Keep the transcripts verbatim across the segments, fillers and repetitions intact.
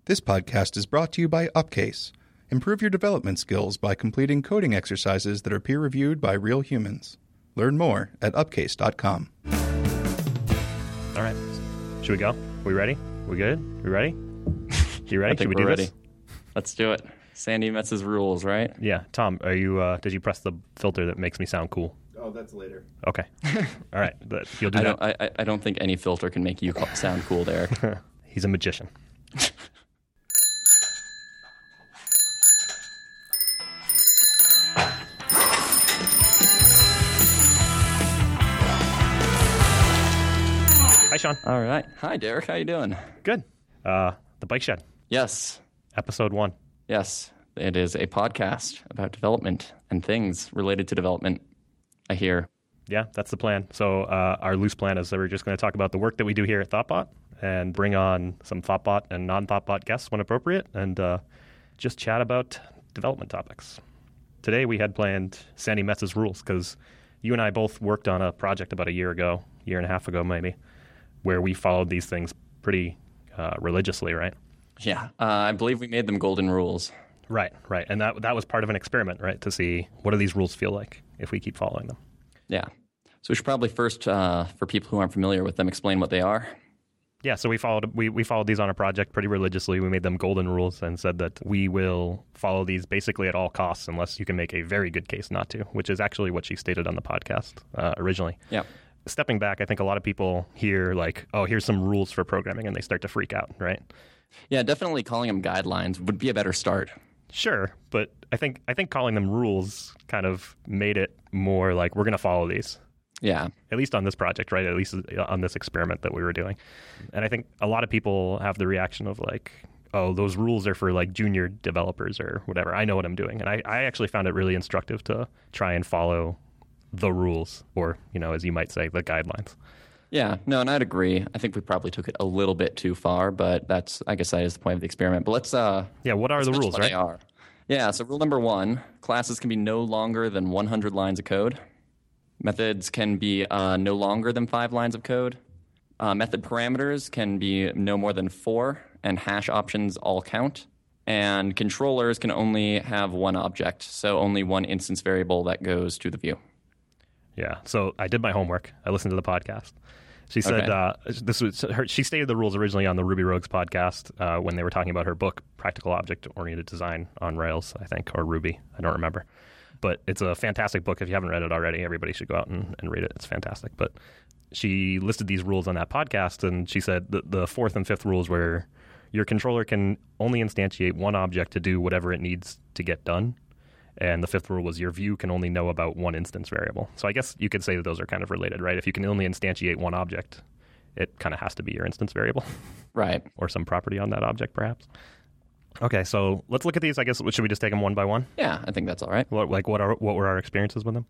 This podcast is brought to you by Upcase. Improve your development skills by completing coding exercises that are peer-reviewed by real humans. Learn more at upcase dot com. All right. Should we go? We ready? We good? We ready? You ready? I think Should we we're do ready. this? Let's do it. Sandy Metz's rules, right? Yeah. Tom, are you? Uh, did you press the filter that makes me sound cool? Oh, that's later. Okay. All right. But you'll do I that. don't. I, I don't think any filter can make you co- sound cool, Derek. He's a magician. Hi, Sean. All right. Hi, Derek. How you doing? Good. Uh, the Bike Shed, Yes. episode one. Yes. It is a podcast about development and things related to development. I hear. Yeah, that's the plan. So uh, our loose plan is that we're just going to talk about the work that we do here at Thoughtbot and bring on some Thoughtbot and non-Thoughtbot guests when appropriate and uh, just chat about development topics. Today we had planned Sandy Metz's rules because you and I both worked on a project about a year ago, year and a half ago maybe, where we followed these things pretty uh, religiously, right? Yeah. Uh, I believe we made them golden rules. Right, right. And that that was part of an experiment, right, to see what do these rules feel like if we keep following them. Yeah. So we should probably first, uh, for people who aren't familiar with them, explain what they are. Yeah, so we followed we, we followed these on a project pretty religiously. We made them golden rules and said that we will follow these basically at all costs unless you can make a very good case not to, which is actually what she stated on the podcast uh, originally. Yeah. Stepping back, I think a lot of people hear like, oh, here's some rules for programming, and they start to freak out, right? Yeah, definitely calling them guidelines would be a better start. Sure, but I think I think calling them rules kind of made it more like we're going to follow these. Yeah. At least on this project, right? At least on this experiment that we were doing. And I think a lot of people have the reaction of like, oh, those rules are for like junior developers or whatever. I know what I'm doing. And I, I actually found it really instructive to try and follow the rules or, you know, as you might say, the guidelines. Yeah, no, and I'd agree. I think we probably took it a little bit too far, but that's, I guess that is the point of the experiment. But let's, uh, Yeah, what are let's the mention rules, what right? They are. Yeah, so rule number one, classes can be no longer than one hundred lines of code. Methods can be uh, no longer than five lines of code. Uh, method parameters can be no more than four, and hash options all count. And controllers can only have one object, so only one instance variable that goes to the view. Yeah. So I did my homework. I listened to the podcast. She said Okay. uh, this was her, she stated the rules originally on the Ruby Rogues podcast uh, when they were talking about her book, Practical Object Oriented Design on Rails, I think, or Ruby. I don't remember. But it's a fantastic book. If you haven't read it already, everybody should go out and, and read it. It's fantastic. But she listed these rules on that podcast, and she said the, the fourth and fifth rules were your controller can only instantiate one object to do whatever it needs to get done. And the fifth rule was your view can only know about one instance variable. So I guess you could say that those are kind of related, right? If you can only instantiate one object, it kind of has to be your instance variable. Right. Or some property on that object, perhaps. Okay, so let's look at these. I guess, should we just take them one by one? Yeah, I think that's all right. What, like, what are what were our experiences with them?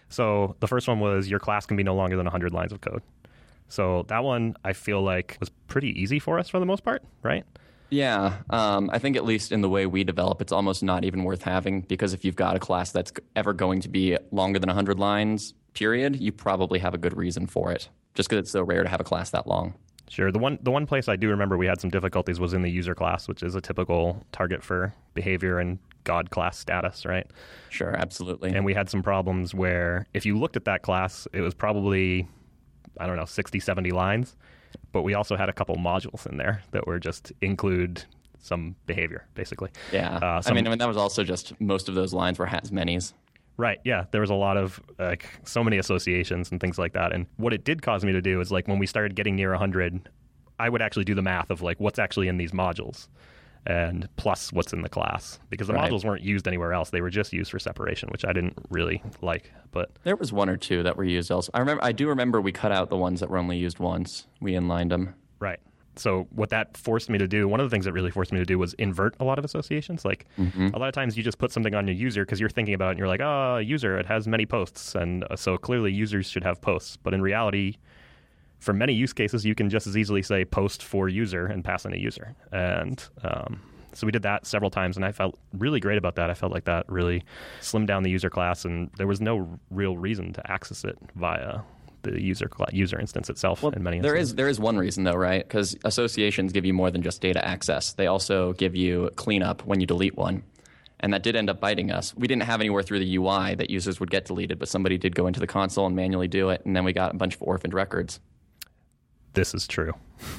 So the first one was your class can be no longer than one hundred lines of code. So that one, I feel like, was pretty easy for us for the most part, right? Yeah, um, I think at least in the way we develop, it's almost not even worth having because if you've got a class that's ever going to be longer than one hundred lines, period, you probably have a good reason for it, just because it's so rare to have a class that long. Sure. The one the one place I do remember we had some difficulties was in the user class, which is a typical target for behavior and God class status, right? Sure, absolutely. And we had some problems where if you looked at that class, it was probably, I don't know, sixty, seventy lines. But we also had a couple modules in there that were just include some behavior, basically. Yeah. Uh, some, I mean, I mean, that was also just most of those lines were has-manys. Right. Yeah. There was a lot of like so many associations and things like that. And what it did cause me to do is like when we started getting near one hundred, I would actually do the math of like what's actually in these modules and plus what's in the class because the Right. modules weren't used anywhere else. They were just used for separation, which I didn't really like. But There was one or two that were used also. I remember. I do remember we cut out the ones that were only used once. We inlined them. right. So what that forced me to do, one of the things that really forced me to do was invert a lot of associations. Like Mm-hmm. a lot of times you just put something on your user because you're thinking about it and you're like, oh, user, it has many posts. And uh, so clearly users should have posts. But in reality, for many use cases, you can just as easily say post for user and pass in a user. And um, so we did that several times, and I felt really great about that. I felt like that really slimmed down the user class, and there was no real reason to access it via the user user instance itself Well, in many there instances. is there is one reason though, right? Because associations give you more than just data access. They also give you cleanup when you delete one. And that did end up biting us. We didn't have anywhere through the U I that users would get deleted, but somebody did go into the console and manually do it, and then we got a bunch of orphaned records. This is true.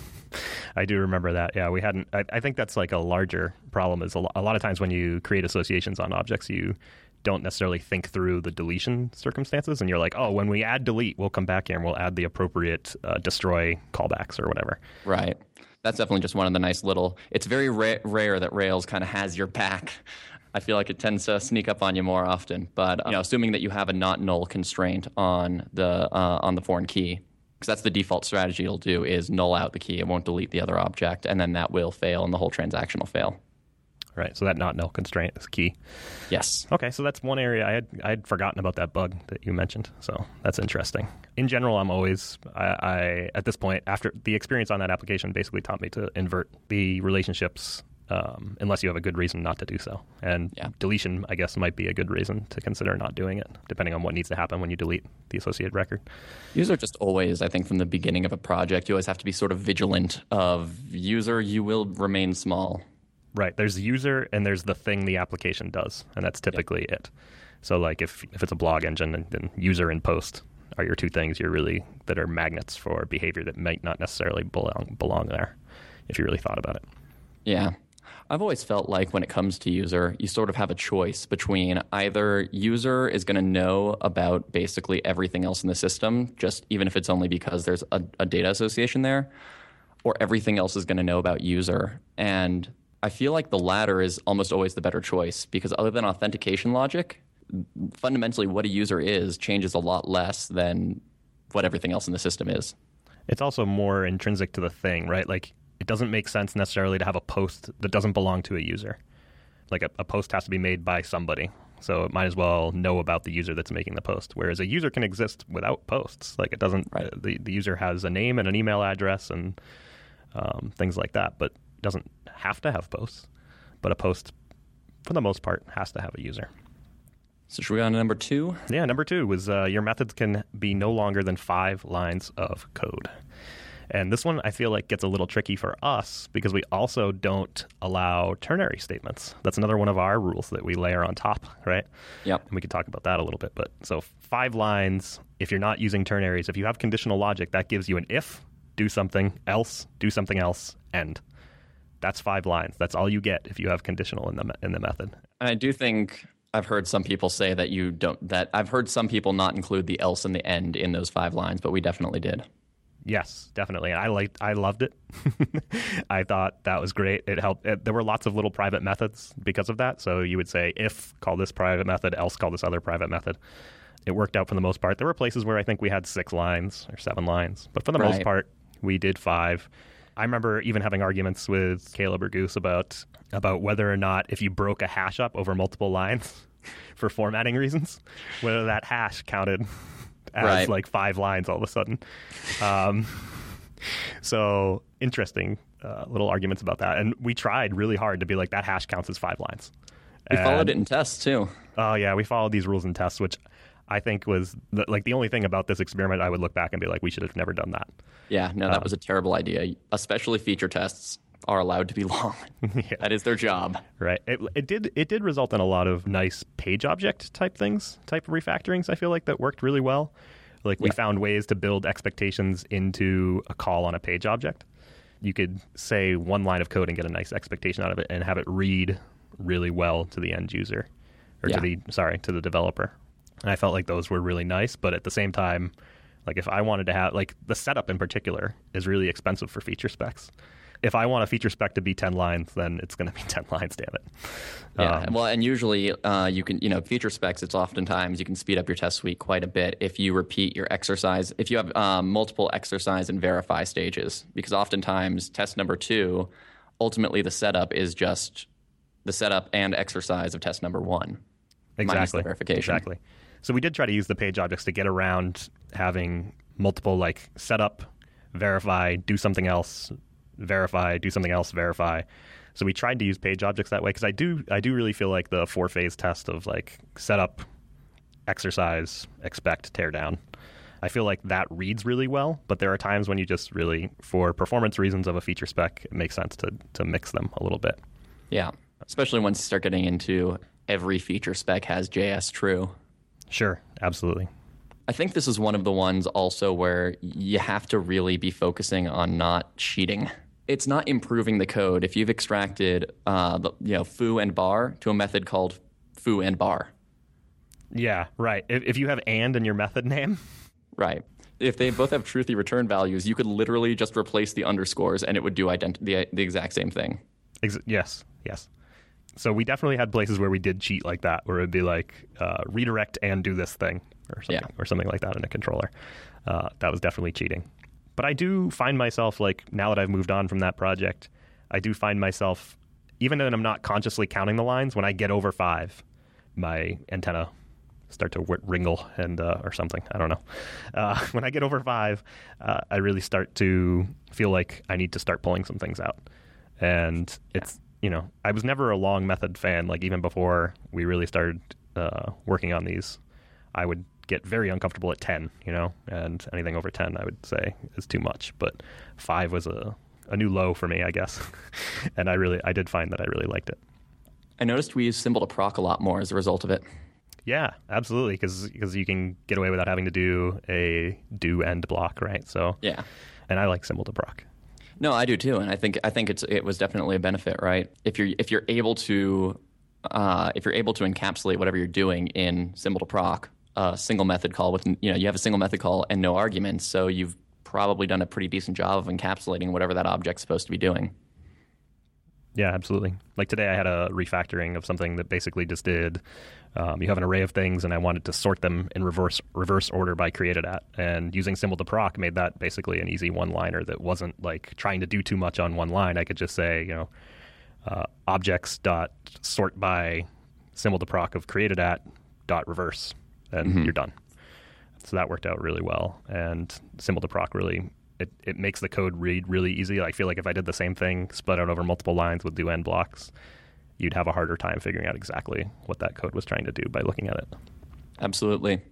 I do remember that. Yeah, we hadn't. I, I think that's like a larger problem. Is a, lo- a lot of times when you create associations on objects, you don't necessarily think through the deletion circumstances, and you're like, oh, when we add delete, we'll come back here and we'll add the appropriate uh, destroy callbacks or whatever. Right. That's definitely just one of the nice little. It's very ra- rare that Rails kind of has your back. I feel like it tends to sneak up on you more often. But you know, assuming that you have a not null constraint on the uh, on the foreign key, because that's the default strategy it'll do is null out the key. It won't delete the other object, and then that will fail, and the whole transaction will fail. Right. So that not null constraint is key. Yes. Okay. So that's one area I had I had forgotten about that bug that you mentioned. So that's interesting. In general, I'm always I, I at this point after the experience on that application basically taught me to invert the relationships. Um, unless you have a good reason not to do so. And yeah. deletion, I guess, might be a good reason to consider not doing it, depending on what needs to happen when you delete the associated record. User just always, I think, from the beginning of a project, you always have to be sort of vigilant of user, you will remain small. Right. There's the user and there's the thing the application does, and that's typically yep. it. So like if, if it's a blog engine, then, then user and post are your two things you're really that are magnets for behavior that might not necessarily belong belong there if you really thought about it. Yeah. I've always felt like when it comes to user, you sort of have a choice between either user is going to know about basically everything else in the system, just even if it's only because there's a, a data association there, or everything else is going to know about user. And I feel like the latter is almost always the better choice because other than authentication logic, fundamentally what a user is changes a lot less than what everything else in the system is. It's also more intrinsic to the thing, right? Like, it doesn't make sense necessarily to have a post that doesn't belong to a user. Like a, a post has to be made by somebody. So it might as well know about the user that's making the post. Whereas a user can exist without posts. Like it doesn't, right. uh, the, the user has a name and an email address and um, things like that, but it doesn't have to have posts. But a post, for the most part, has to have a user. So should we go on to number two? Yeah, number two was uh, your methods can be no longer than five lines of code. And this one I feel like gets a little tricky for us because we also don't allow ternary statements. That's another one of our rules that we layer on top, right? Yep. And we could talk about that a little bit. But so five lines, if you're not using ternaries, if you have conditional logic, that gives you an if, do something, else, do something else, end. That's five lines. That's all you get if you have conditional in the in the method. And I do think I've heard some people say that you don't, that I've heard some people not include the else and the end in those five lines, but we definitely did. Yes, definitely. And I liked, I loved it. I thought that was great. It helped. It, there were lots of little private methods because of that. So you would say, if, call this private method, else call this other private method. It worked out for the most part. There were places where I think we had six lines or seven lines. But for the right. most part, we did five. I remember even having arguments with Caleb or Goose about, about whether or not if you broke a hash up over multiple lines for formatting reasons, whether that hash counted as right. like five lines all of a sudden. Um, so interesting uh, little arguments about that. And we tried really hard to be like, that hash counts as five lines. We and, followed it in tests too. Oh yeah, we followed these rules in tests, which I think was the, like the only thing about this experiment I would look back and be like, we should have never done that. Yeah, no, that um, was a terrible idea. Especially feature tests are allowed to be long. Yeah. That is their job. Right. It, it did it did result in a lot of nice page object type things, type of refactorings, I feel like, that worked really well. Like we yeah. found ways to build expectations into a call on a page object. You could say one line of code and get a nice expectation out of it and have it read really well to the end user or yeah. to the sorry, to the developer. And I felt like those were really nice, but at the same time, like if I wanted to have like the setup in particular is really expensive for feature specs. If I want a feature spec to be ten lines, then it's going to be ten lines, damn it. Yeah, Um, well, and usually uh, you can, you know, feature specs, it's oftentimes you can speed up your test suite quite a bit if you repeat your exercise, if you have um, multiple exercise and verify stages, because oftentimes test number two, ultimately the setup is just the setup and exercise of test number one. Exactly. Minus the verification. Exactly. So we did try to use the page objects to get around having multiple like setup, verify, do something else, verify, do something else, verify. So we tried to use page objects that way because I do I do really feel like the four phase test of like setup, exercise, expect, tear down I feel like that reads really well, but there are times when you just really, for performance reasons of a feature spec, it makes sense to to mix them a little bit. Yeah, especially once you start getting into every feature spec has J S true. Sure, absolutely. I think this is one of the ones also where you have to really be focusing on not cheating. It's not improving the code. If you've extracted uh, the, you know, foo and bar to a method called foo and bar. Yeah, right. If, if you have and in your method name. Right. If they both have truthy return values, you could literally just replace the underscores and it would do ident- the, the exact same thing. Ex- yes, yes. So we definitely had places where we did cheat like that, where it would be like uh, redirect and do this thing or something, yeah. or something like that in a controller. Uh, that was definitely cheating. But I do find myself, like, now that I've moved on from that project, I do find myself, even when I'm not consciously counting the lines, when I get over five, my antenna start to w- wringle and uh, or something. I don't know. Uh, when I get over five, uh, I really start to feel like I need to start pulling some things out. And it's, you know, I was never a long method fan. Like, even before we really started uh, working on these, I would get very uncomfortable at ten, you know, and anything over ten I would say is too much. But five was a, a new low for me, I guess. And I really, I did find that I really liked it. I noticed we use symbol to proc a lot more as a result of it. Yeah, absolutely, because you can get away without having to do a do end block, right? So yeah, and I like symbol to proc. No, I do too, and I think I think it's it was definitely a benefit, right? If you're if you're able to uh, if you're able to encapsulate whatever you're doing in symbol to proc, a single method call with you know you have a single method call and no arguments, so you've probably done a pretty decent job of encapsulating whatever that object's supposed to be doing. Yeah, absolutely. Like today I had a refactoring of something that basically just did, um, you have an array of things and I wanted to sort them in reverse reverse order by created at. And using symbol to proc made that basically an easy one-liner that wasn't like trying to do too much on one line. I could just say, you know, uh, objects dot sort by symbol to proc of created at dot reverse, and mm-hmm. you're done. So that worked out really well. And symbol to proc really... It, it makes the code read really easy. I feel like if I did the same thing, split out over multiple lines with do end blocks, you'd have a harder time figuring out exactly what that code was trying to do by looking at it. Absolutely.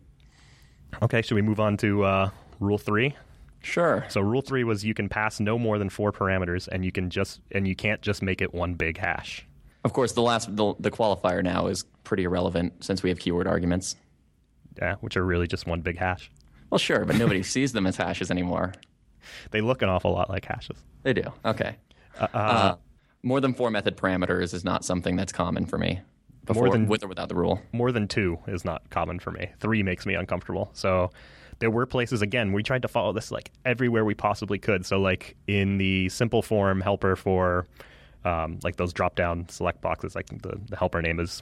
Okay, should we move on to uh, rule three? Sure. So rule three was you can pass no more than four parameters, and you can just and you can't just make it one big hash. Of course, the last the, the qualifier now is pretty irrelevant since we have keyword arguments. Yeah, which are really just one big hash. Well, sure, but nobody sees them as hashes anymore. They look an awful lot like hashes. They do. Okay. Uh, uh, uh, more than four method parameters is not something that's common for me. Before, more than, with or without the rule. More than two is not common for me. Three makes me uncomfortable. So there were places, again, we tried to follow this like everywhere we possibly could. So like in the simple form helper for um, like those drop-down select boxes, like the, the helper name is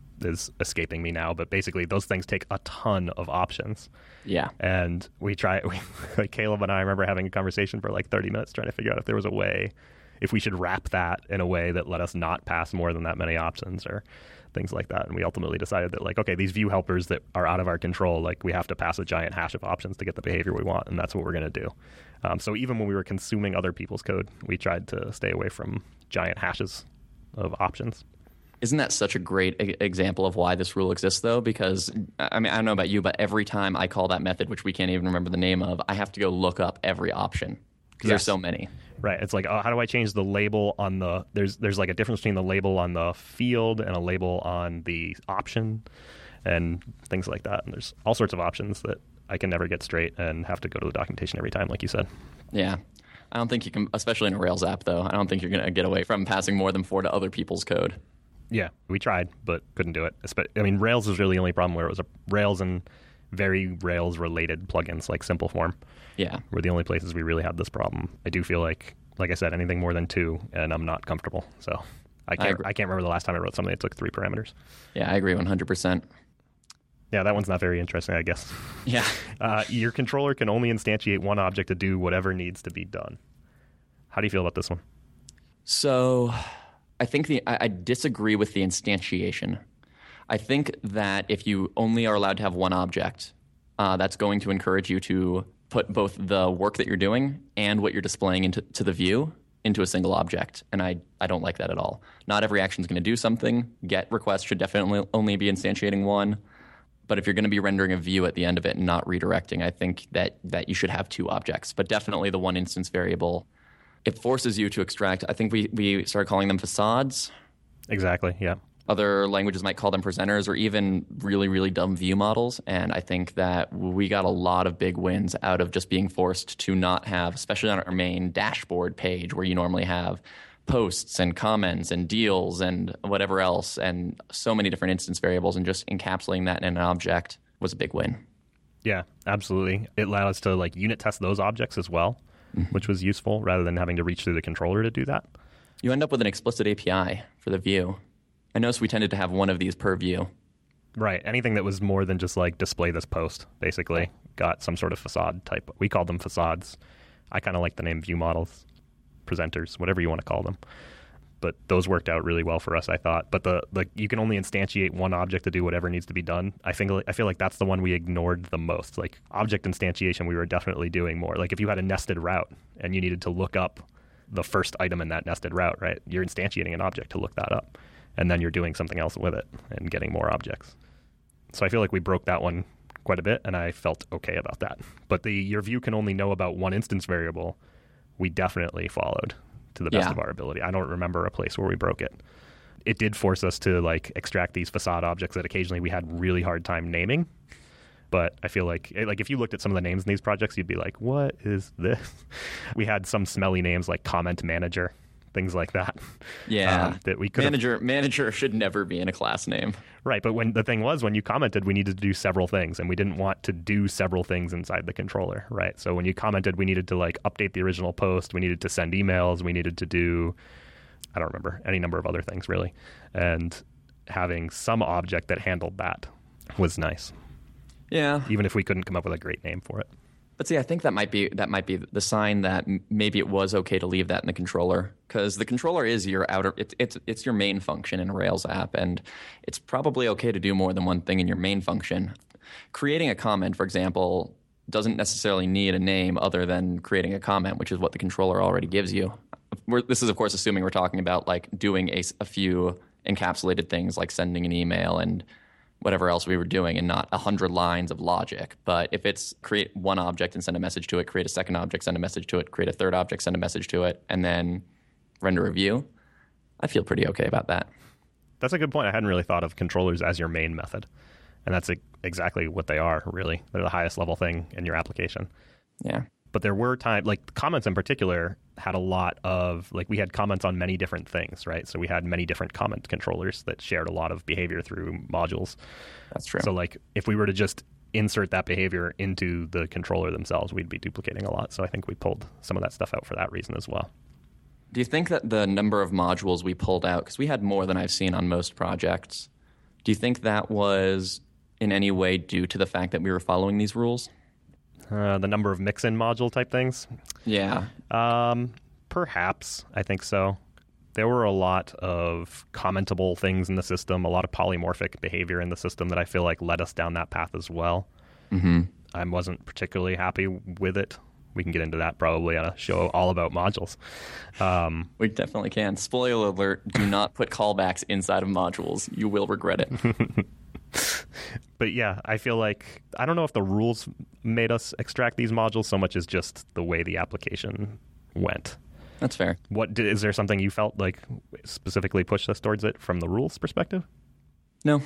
is escaping me now, but basically those things take a ton of options. Yeah. And we try, we, like Caleb and I remember having a conversation for like thirty minutes trying to figure out if there was a way, if we should wrap that in a way that let us not pass more than that many options or things like that. And we ultimately decided that like, okay, these view helpers that are out of our control, like we have to pass a giant hash of options to get the behavior we want. And that's what we're going to do. Um, so even when we were consuming other people's code, we tried to stay away from giant hashes of options. Isn't that such a great e- example of why this rule exists, though? Because, I mean, I don't know about you, but every time I call that method, which we can't even remember the name of, I have to go look up every option because yes. there's so many. Right. It's like, oh, how do I change the label on the – there's there's like a difference between the label on the field and a label on the option and things like that. And there's all sorts of options that I can never get straight and have to go to the documentation every time, like you said. Yeah. I don't think you can – especially in a Rails app, though. I don't think you're going to get away from passing more than four to other people's code. Yeah, we tried, but couldn't do it. I mean, Rails was really the only problem where it was a Rails and very Rails-related plugins like Simpleform. Yeah. Were the only places we really had this problem. I do feel like, like I said, anything more than two, and I'm not comfortable. So I can't I, I can't remember the last time I wrote something that took three parameters. Yeah, I agree one hundred percent. Yeah, that one's not very interesting, I guess. Yeah. uh, your controller can only instantiate one object to do whatever needs to be done. How do you feel about this one? So... I think the I, I disagree with the instantiation. I think that if you only are allowed to have one object, uh, that's going to encourage you to put both the work that you're doing and what you're displaying into to the view into a single object. And I, I don't like that at all. Not every action is going to do something. Get request should definitely only be instantiating one. But if you're going to be rendering a view at the end of it and not redirecting, I think that, that you should have two objects. But definitely the one instance variable, it forces you to extract. I think we, we started calling them facades. Exactly, yeah. Other languages might call them presenters or even really, really dumb view models. And I think that we got a lot of big wins out of just being forced to not have, especially on our main dashboard page where you normally have posts and comments and deals and whatever else and so many different instance variables, and just encapsulating that in an object was a big win. Yeah, absolutely. It allowed us to like unit test those objects as well, mm-hmm. which was useful rather than having to reach through the controller to do that. You end up with an explicit A P I for the view. I noticed we tended to have one of these per view. Right. Anything that was more than just like display this post, basically, got some sort of facade type. We called them facades. I kind of like the name view models, presenters, whatever you want to call them. But those worked out really well for us, I thought. But the like you can only instantiate one object to do whatever needs to be done. I think I feel like that's the one we ignored the most. Like object instantiation, we were definitely doing more. Like if you had a nested route and you needed to look up the first item in that nested route, right? You're instantiating an object to look that up. And then you're doing something else with it and getting more objects. So I feel like we broke that one quite a bit, and I felt okay about that. But the your view can only know about one instance variable, we definitely followed to the best yeah. of our ability. I don't remember a place where we broke it. It did force us to like extract these facade objects that occasionally we had really hard time naming. But I feel like like if you looked at some of the names in these projects, you'd be like, what is this? We had some smelly names like comment manager. Things like that. Yeah. Um, that we could manager manager should never be in a class name. Right. But when the thing was, when you commented, we needed to do several things, and we didn't want to do several things inside the controller. Right. So when you commented, we needed to like update the original post. We needed to send emails. We needed to do, I don't remember, any number of other things really. And having some object that handled that was nice. Yeah. Even if we couldn't come up with a great name for it. But see, I think that might be that might be the sign that m- maybe it was okay to leave that in the controller, because the controller is your outer it's it's it's your main function in a Rails app, and it's probably okay to do more than one thing in your main function. Creating a comment, for example, doesn't necessarily need a name other than creating a comment, which is what the controller already gives you. We're, this is, of course, assuming we're talking about like doing a, a few encapsulated things like sending an email and whatever else we were doing, and not a hundred lines of logic. But if it's create one object and send a message to it, create a second object, send a message to it, create a third object, send a message to it, and then render a view, I feel pretty okay about that. That's a good point. I hadn't really thought of controllers as your main method. And that's exactly what they are, really. They're the highest level thing in your application. Yeah. But there were times, like comments in particular, had a lot of, like we had comments on many different things, right? So we had many different comment controllers that shared a lot of behavior through modules. That's true. So like if we were to just insert that behavior into the controller themselves, we'd be duplicating a lot. So I think we pulled some of that stuff out for that reason as well. Do you think that the number of modules we pulled out, because we had more than I've seen on most projects, do you think that was in any way due to the fact that we were following these rules? Uh, the number of mix-in module type things? Yeah. Um, perhaps. I think so. There were a lot of commentable things in the system, a lot of polymorphic behavior in the system that I feel like led us down that path as well. Mm-hmm. I wasn't particularly happy with it. We can get into that probably on a show all about modules. Um, we definitely can. Spoiler alert, do not put callbacks inside of modules. You will regret it. But yeah, I feel like, I don't know if the rules made us extract these modules so much as just the way the application went. That's fair. What did, is there something you felt like specifically pushed us towards it from the rules perspective? No.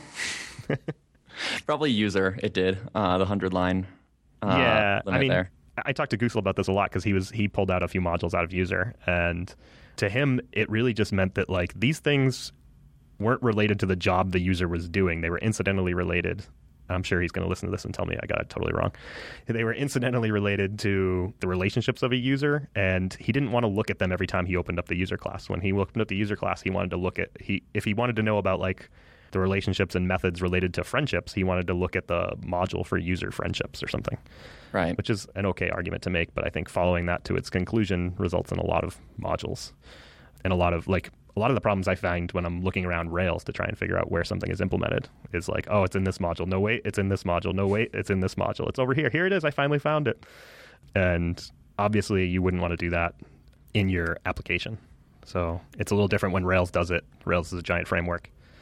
Probably user, it did. Uh, the hundred line uh, yeah, limit I mean, there. I talked to Goosel about this a lot because he was he pulled out a few modules out of user, and to him, it really just meant that like these things weren't related to the job the user was doing. They were incidentally related. I'm sure he's going to listen to this and tell me I got it totally wrong. They were incidentally related to the relationships of a user, and he didn't want to look at them every time he opened up the user class. When he opened up the user class, he wanted to look at he if he wanted to know about like the relationships and methods related to friendships, he wanted to look at the module for user friendships or something. Right. Which is an okay argument to make, but I think following that to its conclusion results in a lot of modules and a lot of like a lot of the problems I find when I'm looking around Rails to try and figure out where something is implemented is like, oh, it's in this module. No, wait, it's in this module. No, wait, it's in this module. It's over here. Here it is. I finally found it. And obviously you wouldn't want to do that in your application. So it's a little different when Rails does it. Rails is a giant framework.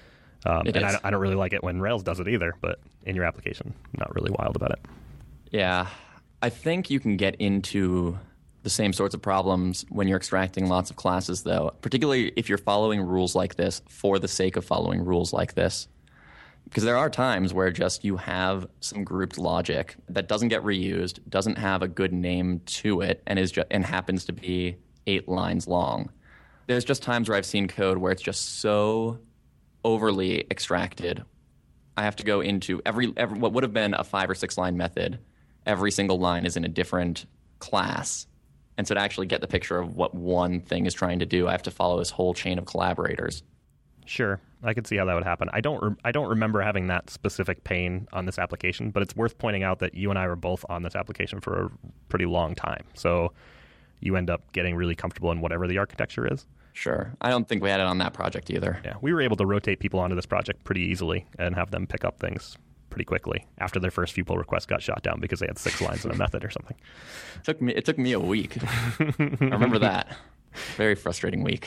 Um, It and is. I, I don't really like it when Rails does it either, but in your application, not really wild about it. Yeah. I think you can get into the same sorts of problems when you're extracting lots of classes, though, particularly if you're following rules like this for the sake of following rules like this. Because there are times where just you have some grouped logic that doesn't get reused, doesn't have a good name to it, and is ju- and happens to be eight lines long. There's just times where I've seen code where it's just so overly extracted. I have to go into every, every what would have been a five or six line method. Every single line is in a different class. And so to actually get the picture of what one thing is trying to do, I have to follow this whole chain of collaborators. Sure, I could see how that would happen. I don't re- I don't remember having that specific pain on this application, but it's worth pointing out that you and I were both on this application for a pretty long time. So you end up getting really comfortable in whatever the architecture is. Sure. I don't think we had it on that project either. Yeah, we were able to rotate people onto this project pretty easily and have them pick up things pretty quickly after their first few pull requests got shot down because they had six lines in a method or something. It took me it took me a week. I remember that. Very frustrating week.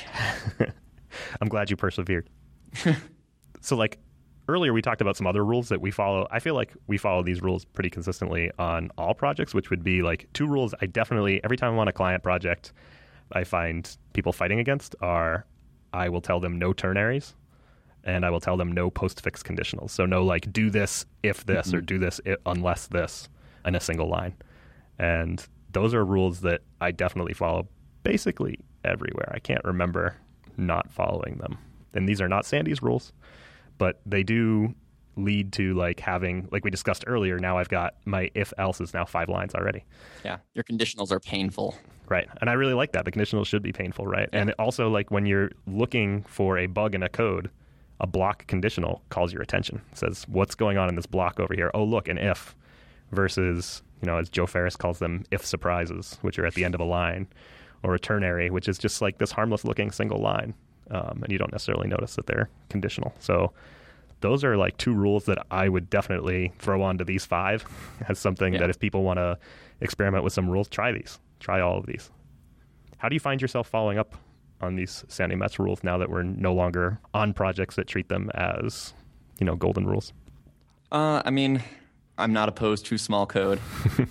I'm glad you persevered. So like earlier we talked about some other rules that we follow. I feel like we follow these rules pretty consistently on all projects, which would be like two rules I definitely, every time I'm on a client project, I find people fighting against are I will tell them no ternaries and I will tell them no postfix conditionals. So no like do this if this mm-hmm. or do this if, unless this in a single line. And those are rules that I definitely follow basically everywhere. I can't remember not following them. And these are not Sandy's rules, but they do lead to like having, like we discussed earlier, now I've got my if else is now five lines already. Yeah, your conditionals are painful. Right. And I really like that. The conditionals should be painful, right? Yeah. And also like when you're looking for a bug in a code, a block conditional calls your attention. It says, what's going on in this block over here? Oh, look, an if versus, you know, as Joe Ferris calls them, if surprises, which are at the end of a line, or a ternary, which is just like this harmless looking single line. Um, and you don't necessarily notice that they're conditional. So those are like two rules that I would definitely throw onto these five as something yeah. that if people want to experiment with some rules, try these. Try all of these. How do you find yourself following up on these Sandy Metz rules now that we're no longer on projects that treat them as, you know, golden rules? Uh, I mean, I'm not opposed to small code.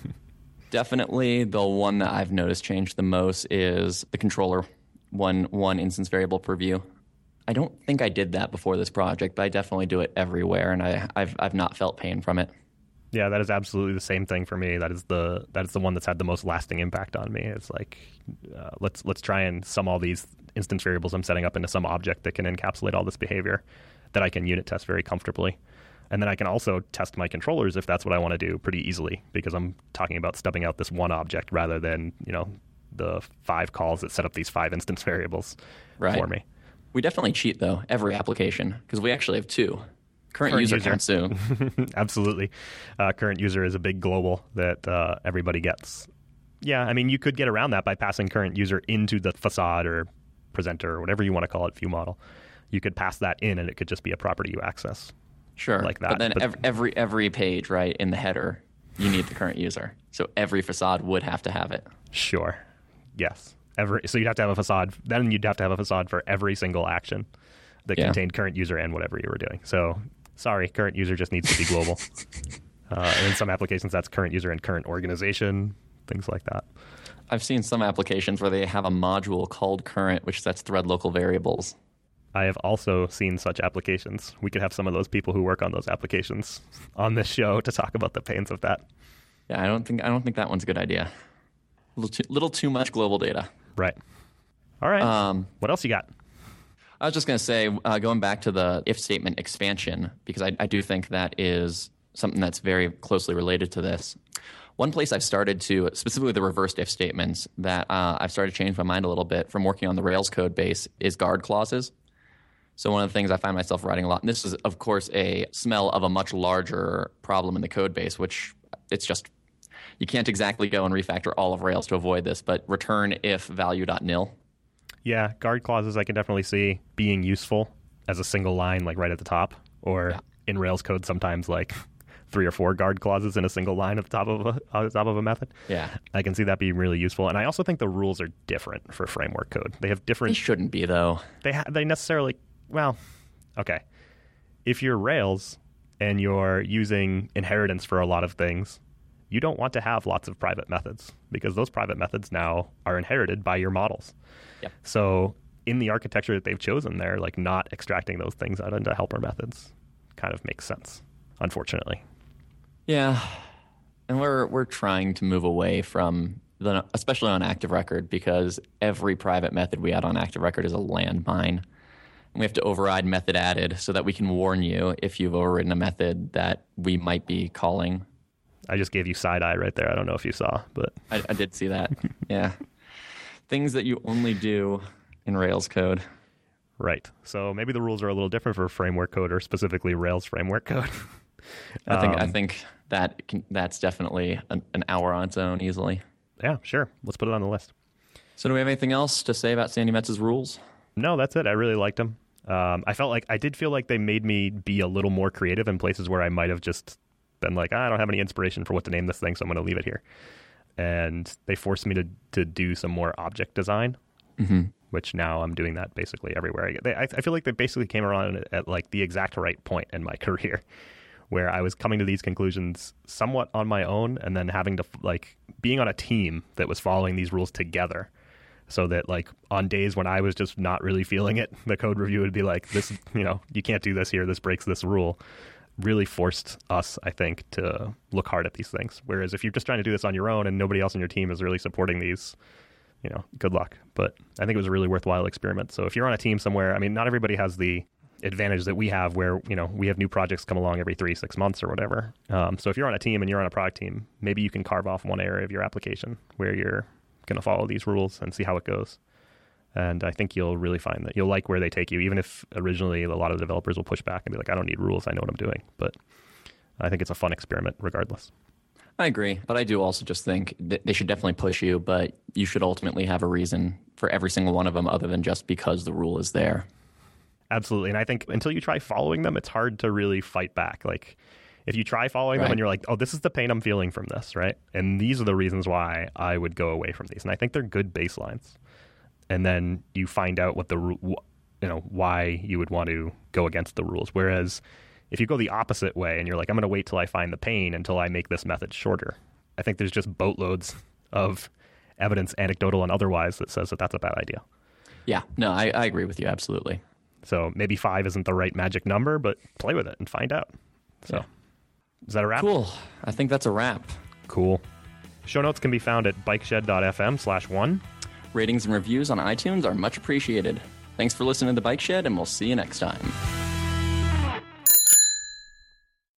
Definitely the one that I've noticed change the most is the controller, one one instance variable per view. I don't think I did that before this project, but I definitely do it everywhere, and I, I've I've not felt pain from it. Yeah, that is absolutely the same thing for me. That is the that is the one that's had the most lasting impact on me. It's like uh, let's let's try and sum all these instance variables I'm setting up into some object that can encapsulate all this behavior that I can unit test very comfortably. And then I can also test my controllers if that's what I want to do pretty easily because I'm talking about stubbing out this one object rather than, you know, the five calls that set up these five instance variables right. for me. We definitely cheat, though, every application because we actually have two. Current, current user, user. Can't sue. Absolutely. Uh, current user is a big global that uh, everybody gets. Yeah, I mean, you could get around that by passing current user into the facade or presenter or whatever you want to call it, view model. You could pass that in and it could just be a property you access. Sure, like that. But then but, every, every every page, right, in the header, you need the current user. So every facade would have to have it. Sure. Yes. Every so you'd have to have a facade. Then you'd have to have a facade for every single action that yeah. contained current user and whatever you were doing. So sorry, current user just needs to be global. uh, and in some applications, that's current user and current organization, things like that. I've seen some applications where they have a module called current, which sets thread local variables. I have also seen such applications. We could have some of those people who work on those applications on this show to talk about the pains of that. Yeah, I don't think I don't think that one's a good idea. A little too, little too much global data. Right. All right. Um, what else you got? I was just going to say, uh, going back to the if statement expansion, because I, I do think that is something that's very closely related to this. One place I've started to, specifically the reversed if statements, that uh, I've started to change my mind a little bit from working on the Rails code base is guard clauses. So one of the things I find myself writing a lot, and this is, of course, a smell of a much larger problem in the code base, which it's just, you can't exactly go and refactor all of Rails to avoid this, but return if value.nil. Yeah, guard clauses I can definitely see being useful as a single line, like right at the top, or yeah. in Rails code sometimes like three or four guard clauses in a single line at the top of a, at the top of a method. Yeah. I can see that being really useful. And I also think the rules are different for framework code. They have different... They shouldn't be, though. They ha- They necessarily... Well, okay. if you're Rails and you're using inheritance for a lot of things, you don't want to have lots of private methods because those private methods now are inherited by your models. Yep. So in the architecture that they've chosen there, like not extracting those things out into helper methods kind of makes sense, unfortunately. Yeah. And we're we're trying to move away from, the, especially on Active Record, because every private method we add on Active Record is a landmine. We have to override method added so that we can warn you if you've overridden a method that we might be calling. I just gave you side eye right there. I don't know if you saw, but I, I did see that. Yeah. Things that you only do in Rails code. Right. So maybe the rules are a little different for framework code, or specifically Rails framework code. I think um, I think that can, that's definitely an, an hour on its own easily. Yeah, sure. Let's put it on the list. So do we have anything else to say about Sandy Metz's rules? No, that's it. I really liked them. Um, I felt like I did feel like they made me be a little more creative in places where I might have just been like, ah, I don't have any inspiration for what to name this thing, so I'm going to leave it here. And they forced me to to do some more object design, mm-hmm. which now I'm doing that basically everywhere I get. They, I, I feel like they basically came around at, at like the exact right point in my career, where I was coming to these conclusions somewhat on my own, and then having to like being on a team that was following these rules together. So that like on days when I was just not really feeling it, the code review would be like, this, you know, you can't do this here. This breaks this rule. Really forced us, I think, to look hard at these things. Whereas if you're just trying to do this on your own and nobody else on your team is really supporting these, you know, good luck. But I think it was a really worthwhile experiment. So if you're on a team somewhere, I mean, not everybody has the advantage that we have where, you know, we have new projects come along every three, six months or whatever. Um, so if you're on a team and you're on a product team, maybe you can carve off one area of your application where you're going to follow these rules and see how it goes. And I think you'll really find that you'll like where they take you, even if originally a lot of the developers will push back and be like, I don't need rules, I know what I'm doing. But I think it's a fun experiment regardless. I agree, but I do also just think that they should definitely push you, but you should ultimately have a reason for every single one of them other than just because the rule is there. Absolutely. And I think until you try following them, it's hard to really fight back. Like if you try following right. them and you're like, oh, this is the pain I'm feeling from this, right? And these are the reasons why I would go away from these. And I think they're good baselines. And then you find out what the, you know, why you would want to go against the rules. Whereas if you go the opposite way and you're like, I'm going to wait till I find the pain until I make this method shorter, I think there's just boatloads of evidence, anecdotal and otherwise, that says that that's a bad idea. Yeah, no, I, I agree with you. Absolutely. So maybe five isn't the right magic number, but play with it and find out. So. Yeah. Is that a wrap? Cool. I think that's a wrap. Cool. Show notes can be found at bikeshed.fm slash one. Ratings and reviews on iTunes are much appreciated. Thanks for listening to The Bike Shed, and we'll see you next time.